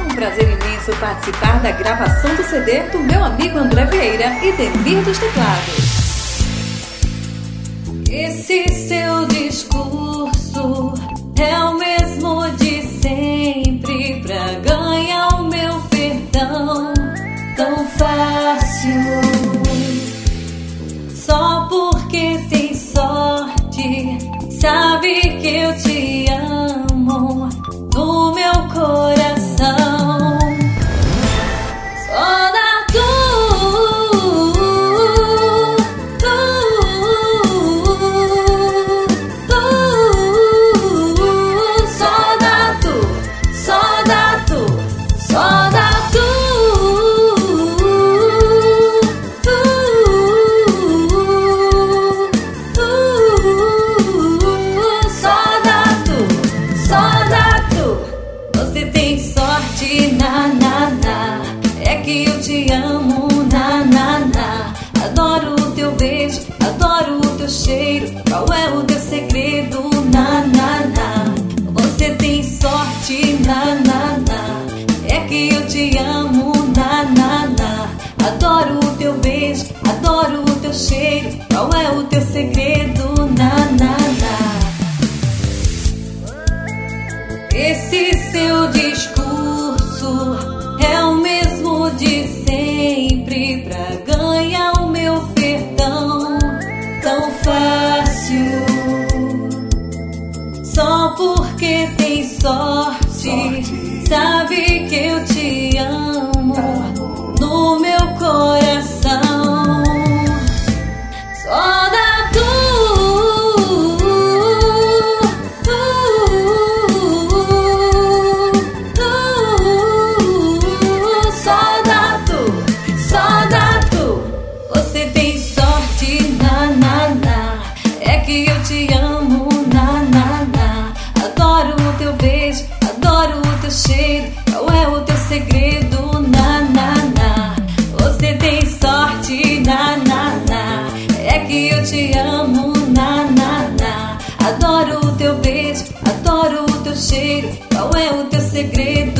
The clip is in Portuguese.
um prazer imenso participar da gravação do CD do meu amigo André Vieira e Demir dos Teclados. Esse seu discurso é o mesmo de sempre pra ganhar o meu perdão tão fácil. Só porque tem sorte, sabe que eu te amo no meu coração. Só dá é que eu te amo, na, na, na. Adoro o teu beijo, adoro o teu cheiro. Qual é o teu segredo, na, na, na? Você tem sorte, na, na, na. É que eu te amo, na, na, na. Adoro o teu beijo, adoro o teu cheiro. Qual é o teu segredo, na, na, na? Esse seu discurso é o mesmo de sempre pra ganhar o meu perdão tão fácil. Só porque tem sorte, sabe que eu te amo no meu coração. Só dá eu te amo, na, na, na. Adoro o teu beijo, adoro o teu cheiro. Qual é o teu segredo, na, na, na? Você tem sorte, na, na, na. É que eu te amo, na, na, na. Adoro o teu beijo, adoro o teu cheiro. Qual é o teu segredo?